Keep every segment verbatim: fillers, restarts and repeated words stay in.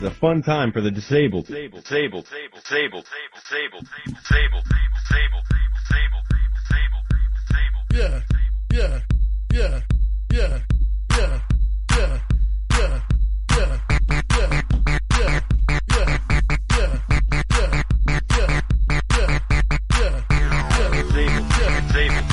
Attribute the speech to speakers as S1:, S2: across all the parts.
S1: a fun time for the disabled. Disabled, disabled, disabled, disabled, disabled, disabled, disabled, disabled, disabled,
S2: Yeah, yeah, yeah, yeah, yeah, yeah, yeah, yeah, yeah, yeah, yeah, yeah, yeah, yeah, yeah, yeah, yeah,
S1: disabled, disabled,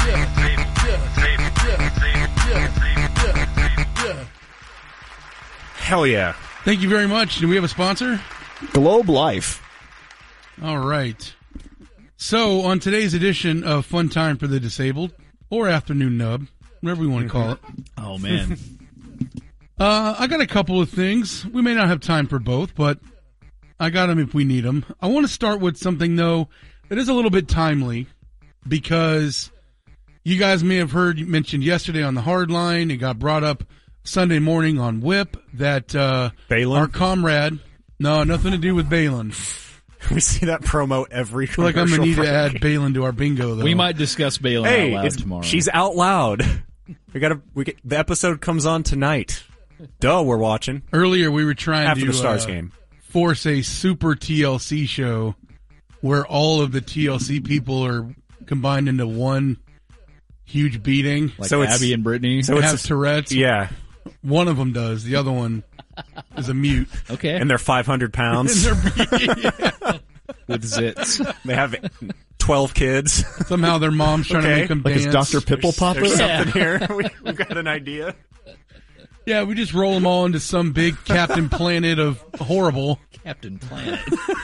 S1: disabled,
S3: Hell yeah.
S2: Thank you very much. Do we have a sponsor?
S4: Globe Life.
S2: All right. So, on today's edition of Fun Time for the Disabled, or Afternoon Nub, whatever we want to call it.
S5: Oh, man.
S2: uh, I got a couple of things. We may not have time for both, but I got them if we need them. I want to start with something, though, that is a little bit timely, because you guys may have heard mentioned yesterday on the Hard Line, it got brought up Sunday morning on Whip, that uh,
S3: Balin?
S2: our comrade, no, nothing to do with Balin.
S3: We see that promo every
S2: I feel like I'm going to need to add Balin to our bingo, though.
S5: We might discuss Balin
S3: Hey,
S5: out loud
S3: it's,
S5: tomorrow.
S3: she's out loud. We gotta. We get, the episode comes on tonight. Duh, we're watching
S2: Earlier, we were trying
S3: after
S2: to
S3: the Stars
S2: uh,
S3: game.
S2: force a super T L C show where all of the T L C people are combined into one huge beating.
S5: like
S3: so it's-
S5: Abby and Brittany.
S3: so
S2: They
S3: it's
S2: have
S3: a-
S2: Tourette's.
S3: Yeah,
S2: One of them does. The other one is a mute.
S5: okay.
S3: and they're five hundred pounds.
S5: With zits.
S3: They have twelve kids.
S2: Somehow their mom's trying
S3: Okay.
S2: to make them
S4: Like
S2: dance.
S4: it's Doctor Pipple Popper.
S3: There's
S5: Yeah.
S3: something here. We, we've got an idea.
S2: Yeah, we just roll them all into some big Captain Planet of horrible.
S5: Captain Planet.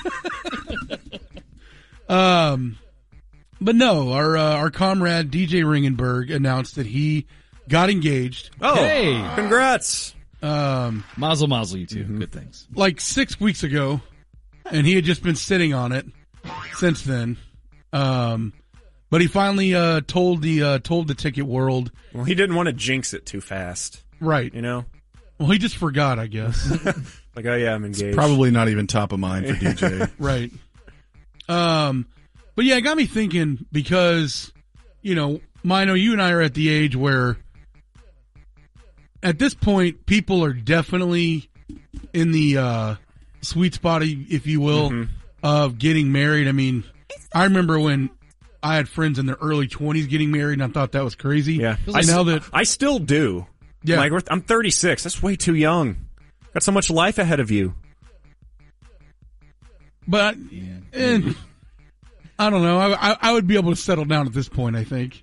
S2: Um, but no, our uh, our comrade D J Ringenberg announced that he got engaged.
S3: Oh,
S5: Hey.
S3: congrats!
S2: Um,
S5: Mazel mazel, you 2
S3: Mm-hmm.
S5: Good things.
S2: like six weeks ago, and he had just been sitting on it since then. Um, but he finally uh, told the uh, told the ticket world,
S3: Well, he didn't want to jinx it too fast.
S2: right?
S3: You know,
S2: Well, he just forgot, I guess.
S3: like, oh yeah, I'm engaged.
S4: Probably not even top of mind for D J.
S2: Right. Um, but yeah, it got me thinking because, you know, Mino, you and I are at the age where at this point, people are definitely in the uh, sweet spot, if you will,
S3: Mm-hmm.
S2: of getting married. I mean, I remember when I had friends in their early twenties getting married, and I thought that was crazy.
S3: Yeah,
S2: I
S3: s-
S2: now that
S3: I still do.
S2: Yeah.
S3: Like, we're- I'm thirty-six. That's way too young. Got so much life ahead of you.
S2: But and I don't know. I, I I would be able to settle down at this point, I think.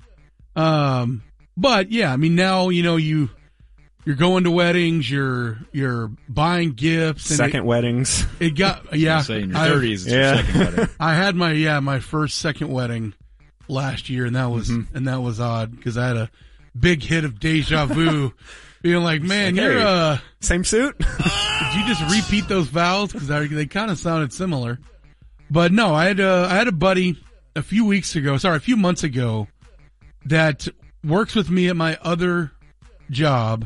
S2: Um, but yeah, I mean now you know you you're going to weddings, you're you're buying gifts. And
S3: Second weddings.
S2: It, it got yeah.
S5: Say in your
S2: I-
S5: thirties, it's
S3: Yeah.
S5: your second wedding.
S2: I had my yeah my first second wedding last year, and that was
S3: Mm-hmm.
S2: and that was odd because I had a big hit of deja vu, being like, man,
S3: like,
S2: you're
S3: hey.
S2: uh.
S3: Same suit.
S2: Did you just repeat those vows? Because they kind of sounded similar. But no, I had a, I had a buddy a few weeks ago, sorry, a few months ago, that works with me at my other job,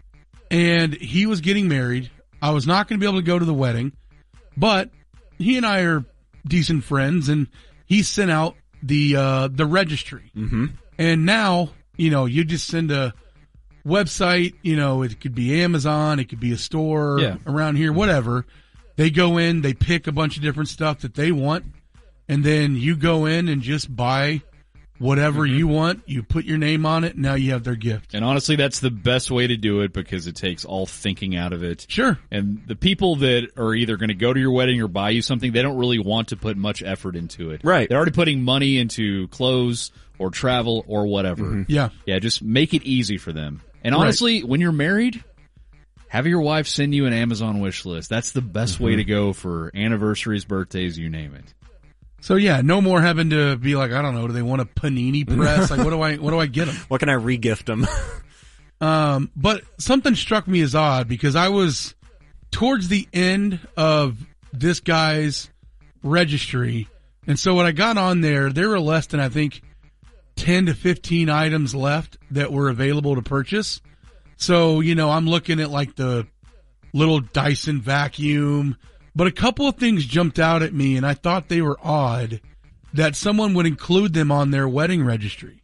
S2: and he was getting married. I was not going to be able to go to the wedding, but he and I are decent friends, and he sent out the uh, the registry.
S3: Mm-hmm.
S2: And now, you know, you just send a website, you know, it could be Amazon, it could be a store
S5: Yeah.
S2: around here, whatever. They go in, they pick a bunch of different stuff that they want, and then you go in and just buy whatever you want. You put your name on it, and now you have their gift.
S5: And honestly, that's the best way to do it because it takes all thinking out of it.
S2: Sure.
S5: And the people that are either going to go to your wedding or buy you something, they don't really want to put much effort into it.
S3: Right.
S5: They're already putting money into clothes or travel or whatever.
S2: Yeah.
S5: Yeah, just make it easy for them. And
S2: Right.
S5: honestly, when you're married, have your wife send you an Amazon wish list. That's the best way to go for anniversaries, birthdays, you name it.
S2: So yeah, no more having to be like, I don't know, do they want a panini press? Like, what do I, what do I get them?
S3: What can I re-gift them?
S2: Um, but something struck me as odd because I was towards the end of this guy's registry. And so when I got on there, there were less than, I think, ten to fifteen items left that were available to purchase. So, you know, I'm looking at like the little Dyson vacuum, but a couple of things jumped out at me and I thought they were odd that someone would include them on their wedding registry.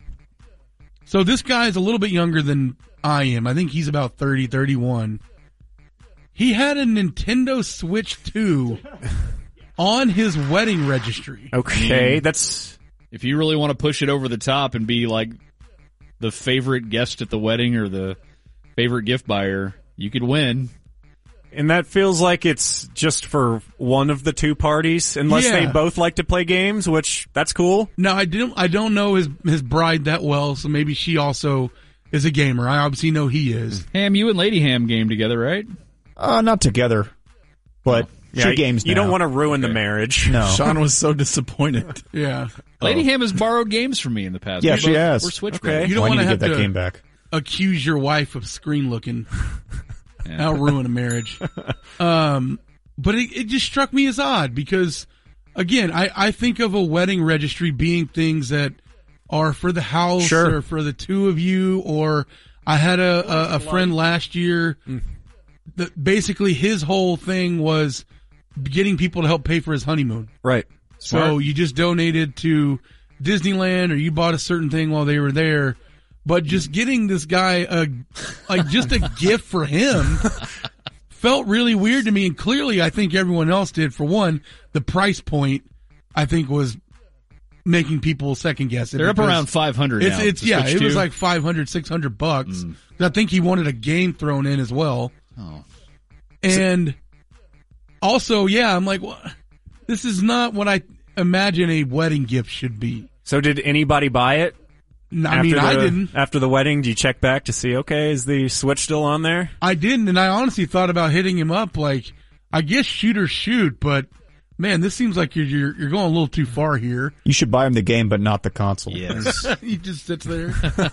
S2: So this guy is a little bit younger than I am. I think he's about thirty, thirty-one. He had a Nintendo Switch two on his wedding registry.
S3: Okay, that's
S5: If you really want to push it over the top and be like the favorite guest at the wedding or the favorite gift buyer, you could win.
S3: and that feels like it's just for one of the two parties, unless
S2: Yeah.
S3: they both like to play games, which that's cool.
S2: Now I didn't. I don't know his his bride that well, so maybe she also is a gamer. I obviously know he is.
S5: Ham, you and Lady Ham game together, right?
S4: Uh, not together, but
S3: Yeah,
S4: she games
S3: you
S4: now.
S3: don't want to ruin the marriage.
S4: No.
S6: Sean was so disappointed.
S2: Yeah,
S5: Lady Ham has borrowed games from me in the past.
S4: Yeah,
S5: We're
S4: she
S5: both-
S4: has.
S5: We're Switch
S3: Okay.
S5: buddies.
S2: you don't
S4: Well, I
S2: want
S4: need
S2: to
S4: to
S2: have
S4: get that
S2: to
S4: game back.
S2: accuse your wife of screen looking. That'll ruin a marriage. Um, but it, it just struck me as odd because, again, I, I think of a wedding registry being things that are for the house
S3: Sure.
S2: or for the two of you. Or I had a, a, a friend last year that basically his whole thing was getting people to help pay for his honeymoon.
S3: Right.
S2: So you just donated to Disneyland or you bought a certain thing while they were there. But just getting this guy a, like just a gift for him felt really weird to me. And clearly I think everyone else did. For one, the price point I think was making people second guess it.
S5: They're up
S2: because
S5: around five hundred
S2: It's,
S5: now.
S2: it's,
S5: the
S2: yeah,
S5: Switch
S2: it was
S5: two.
S2: like five hundred, six hundred bucks. I think he wanted a game thrown in as well.
S5: Oh.
S2: And also, yeah, I'm like, well, this is not what I imagine a wedding gift should be.
S3: So did anybody buy it?
S2: No, I
S3: after
S2: mean,
S3: the,
S2: I didn't.
S3: After the wedding, do you check back to see, okay, is the Switch still on there?
S2: I didn't, and I honestly thought about hitting him up. Like, I guess shoot or shoot, but man, this seems like you're you're, you're going a little too far here.
S4: You should buy him the game, but not the console.
S5: Yes.
S2: He just sits there.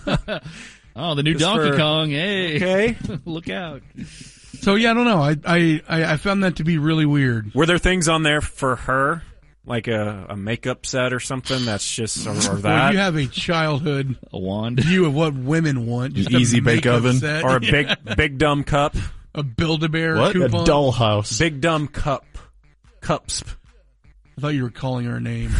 S5: Oh, the new
S3: Just
S5: Donkey
S3: for-
S5: Kong. Hey.
S3: Okay.
S5: Look out.
S2: So yeah, I don't know. I I I I found that to be really weird.
S3: Were there things on there for her? Like a, a makeup set or something that's just, or, or
S2: Well,
S3: that?
S2: you have a childhood
S5: A wand.
S2: view of what women want. Just
S6: An
S2: a
S6: easy bake
S2: makeup
S6: oven.
S2: set.
S3: or a big, big dumb cup?
S2: a Build-A-Bear
S6: What?
S4: A
S2: coupon.
S4: doll house.
S3: Big dumb cup. Cups.
S2: I thought you were calling her a name.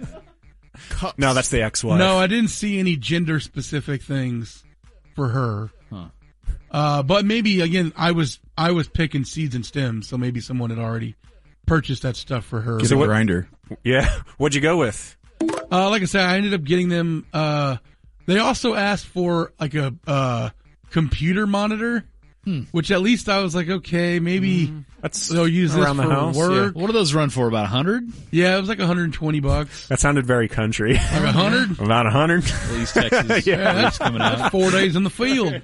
S3: No, that's the ex-wife.
S2: No, I didn't see any gender specific things for her.
S5: Huh.
S2: Uh, but maybe again, I was I was picking seeds and stems, so maybe someone had already purchased that stuff for her.
S6: Get
S3: So
S6: a
S3: what-
S6: grinder.
S3: Yeah. What'd you go with?
S2: Uh, like I said, I ended up getting them. Uh, they also asked for like a uh, computer monitor, which at least I was like, okay, maybe
S3: That's
S2: they'll use this
S3: around
S2: for
S3: the house.
S2: work.
S5: What do those run for? About a hundred?
S2: Yeah, it was like one hundred twenty bucks.
S3: That sounded very country.
S2: Like a hundred.
S3: About a hundred.
S5: At least Texas.
S3: Yeah,
S5: That's coming out.
S2: Four days in the field.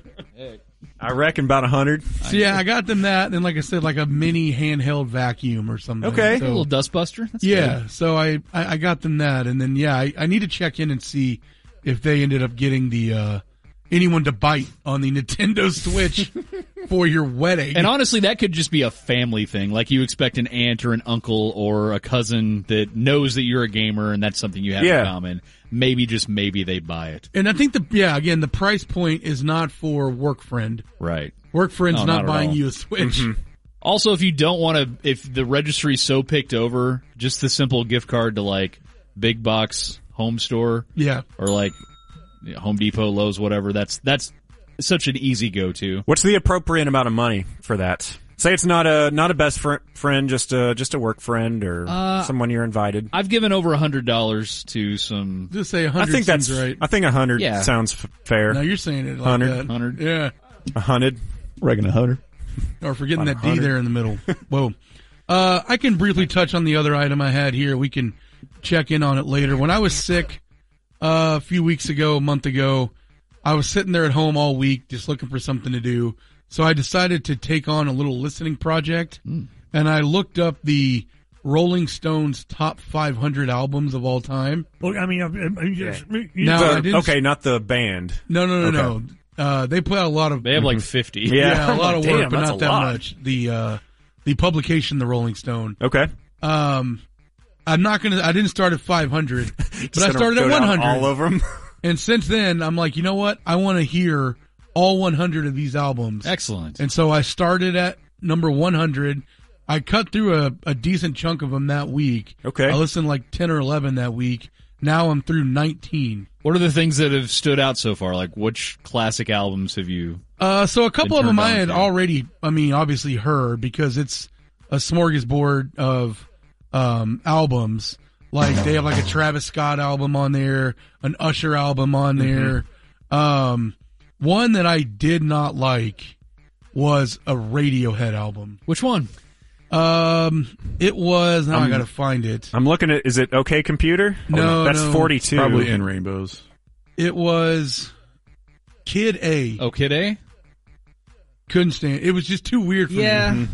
S3: I reckon about a hundred.
S2: So yeah, I got them that, and then like I said, like a mini handheld vacuum or something.
S3: Okay.
S5: A
S2: So,
S5: little dustbuster. That's
S2: yeah,
S5: good.
S2: so I, I I got them that, and then yeah, I, I need to check in and see if they ended up getting the uh anyone to bite on the Nintendo Switch for your wedding.
S5: And honestly, that could just be a family thing. Like you expect an aunt or an uncle or a cousin that knows that you're a gamer and that's something you have
S3: Yeah.
S5: in common. Maybe, just maybe, they buy it.
S2: And I think the yeah again the price point is not for work friend.
S5: Right.
S2: Work friend's
S5: No,
S2: not,
S5: not at
S2: buying
S5: all.
S2: you a Switch.
S5: Also, if you don't want to, if the registry's so picked over, just the simple gift card to like big box home store
S2: Yeah,
S5: or like you know, Home Depot, Lowe's, whatever. That's that's such an easy go-to.
S3: What's the appropriate amount of money for that? Say it's not a not a best fr- friend, just a just a work friend or
S5: Uh,
S3: someone you're invited.
S5: I've given over a hundred dollars to some
S2: just say a
S3: I
S2: hundred
S3: think that's
S2: seems right.
S3: I think a hundred
S5: Yeah.
S3: sounds f- fair.
S2: Now you're saying it like
S3: Hundred.
S2: that.
S5: hundred.
S2: Yeah,
S3: A hundred.
S4: Reckon a hundred.
S2: or forgetting
S3: About
S2: that D
S3: a hundred.
S2: there in the middle. Whoa. Uh, I can briefly touch on the other item I had here. We can check in on it later. When I was sick uh, a few weeks ago, a month ago, I was sitting there at home all week just looking for something to do. So I decided to take on a little listening project, and I looked up the Rolling Stones top five hundred albums of all time.
S7: Well, I mean, I, I just, you
S2: Now,
S3: The-
S2: I didn't,
S3: okay, not the band.
S2: no, no, no,
S3: Okay.
S2: no. Uh, they put out a lot of
S5: They have like fifty.
S3: Yeah.
S2: yeah, a lot of work,
S3: Damn,
S2: but
S3: that's
S2: not
S3: a
S2: that
S3: lot.
S2: much. The uh, the publication, the Rolling Stone.
S3: Okay.
S2: Um, I'm not gonna. I didn't start at five hundred, but I
S3: Just gonna
S2: started
S3: go
S2: at
S3: down
S2: one hundred.
S3: All over them.
S2: And since then, I'm like, you know what? I want to hear all one hundred of these albums.
S5: Excellent.
S2: And so I started at number one hundred. I cut through a, a decent chunk of them that week.
S3: Okay.
S2: I listened like ten or eleven that week. Now I'm through nineteen.
S5: What are the things that have stood out so far? Like, which classic albums have you?
S2: Uh, so a couple of
S5: Been
S2: them I
S5: turned
S2: had
S5: on to.
S2: already, I mean, obviously heard because it's a smorgasbord of um, albums. Like they have like a Travis Scott album on there, an Usher album on there. Um, one that I did not like was a Radiohead album.
S5: Which one?
S2: Um, it was. Now I
S3: Um,
S2: gotta find it.
S3: I'm looking at. Is it OK Computer?
S2: No,
S3: that's
S2: no.
S3: forty-two.
S6: Probably In Rainbows.
S2: It was Kid A.
S5: Oh, Kid A?
S2: Couldn't stand. It was just too weird for
S5: Yeah.
S2: me.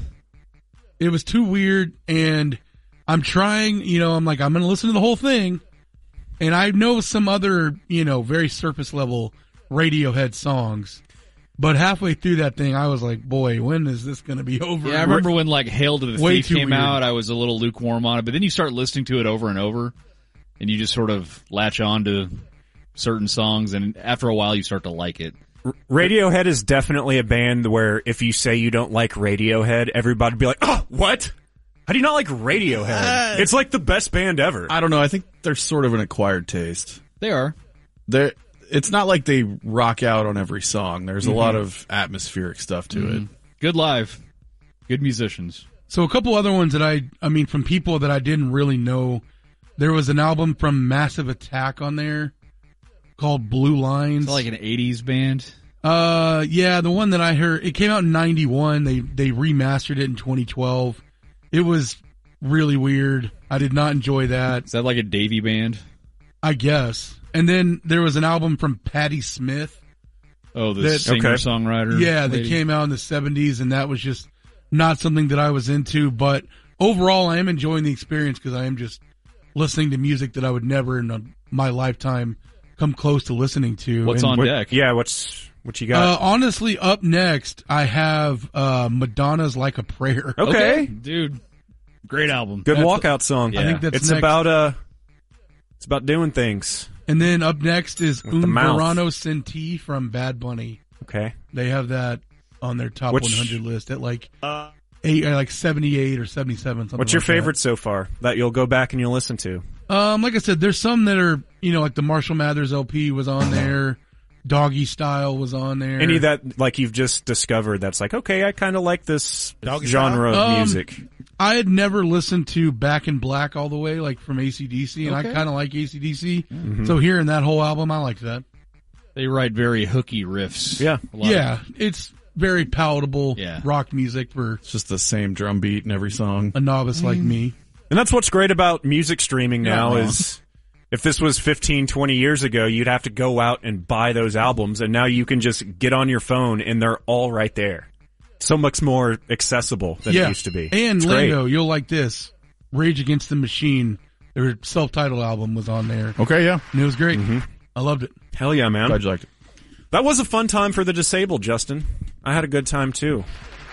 S2: It was too weird, and I'm trying. You know, I'm like, I'm gonna listen to the whole thing, and I know some other, you know, very surface level Radiohead songs. But halfway through that thing, I was like, boy, when is this going to be over?
S5: Yeah, I remember when like Hail to the
S2: Way
S5: Thief
S2: too
S5: came
S2: weird.
S5: out, I was a little lukewarm on it, but then you start listening to it over and over, and you just sort of latch on to certain songs, and after a while you start to like it.
S3: Radiohead is definitely a band where if you say you don't like Radiohead, everybody'd be like, "Oh, what? How do you not like Radiohead? It's like the best band ever."
S6: I don't know. I think they're sort of an acquired taste.
S5: They are.
S6: They're, it's not like they rock out on every song. There's a lot of atmospheric stuff to it.
S5: Good live. Good musicians.
S2: So a couple other ones that I, I mean, from people that I didn't really know. There was an album from Massive Attack on there called Blue Lines.
S5: It's like an eighties band.
S2: Uh, yeah, the one that I heard, it came out in ninety-one. They they remastered it in twenty twelve. It was really weird. I did not enjoy that,
S5: Is that like a Davy band?
S2: I guess. And then there was an album from Patti Smith.
S5: Oh, the
S2: That-
S5: singer-songwriter.
S2: Yeah, that
S5: lady?
S2: came out in the seventies, and that was just not something that I was into. But overall, I am enjoying the experience because I am just listening to music that I would never in a, my lifetime come close to listening to.
S5: What's
S2: And
S5: on
S3: What-
S5: deck?
S3: Yeah, what's what you
S2: Uh,
S3: got?
S2: honestly, up next, I have uh, Madonna's "Like a Prayer."
S3: okay.
S5: Dude. Great album.
S3: Good
S2: That's-
S3: walkout song.
S5: I think
S2: that's
S3: it's
S2: next.
S3: about uh, it's about doing things.
S2: And then up next is
S3: With
S2: Un
S3: the mouth.
S2: Verano Sin Ti from Bad Bunny.
S3: Okay.
S2: They have that on their top
S3: Which-
S2: one hundred list at like eight, or like seventy-eight or seventy-seven. Something
S3: What's your
S2: like that.
S3: favorite so far that you'll go back and you'll listen to?
S2: Um, like I said, there's some that are, you know, like the Marshall Mathers L P was on there. Doggy Style was on there.
S3: Any that like you've just discovered that's like, okay, I kind of like this
S4: Doggy
S3: genre of
S2: Um,
S3: music.
S2: I had never listened to Back in Black all the way, like from A C D C, and
S5: Okay.
S2: I kind of like A C D C.
S3: Mm-hmm.
S2: So hearing that whole album, I liked that.
S5: They write very hooky riffs.
S3: Yeah.
S5: A lot of-
S2: Yeah, it's very palatable
S5: Yeah.
S2: rock music for
S6: It's just the same drum beat in every song.
S2: a novice like me.
S3: And that's what's great about music streaming now
S6: Yeah.
S3: is if this was fifteen, twenty years ago, you'd have to go out and buy those albums, and now you can just get on your phone and they're all right there. So much more accessible than
S2: yeah,
S3: it used to be.
S2: And
S3: It's great.
S2: Lando, you'll like this. Rage Against the Machine, their self-titled album was on there,
S6: Okay, yeah.
S2: and it was great.
S3: Mm-hmm.
S2: I loved it.
S3: Hell yeah, man.
S6: Glad you liked it.
S3: That was a fun time for the disabled, Justin. I had a good time too.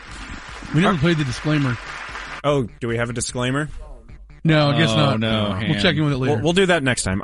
S2: We never played the disclaimer.
S3: Oh, do we have a disclaimer?
S2: No, I guess
S5: Oh,
S2: not.
S5: no,
S2: We'll
S5: Han.
S2: check in with it later.
S3: We'll, we'll do that next time.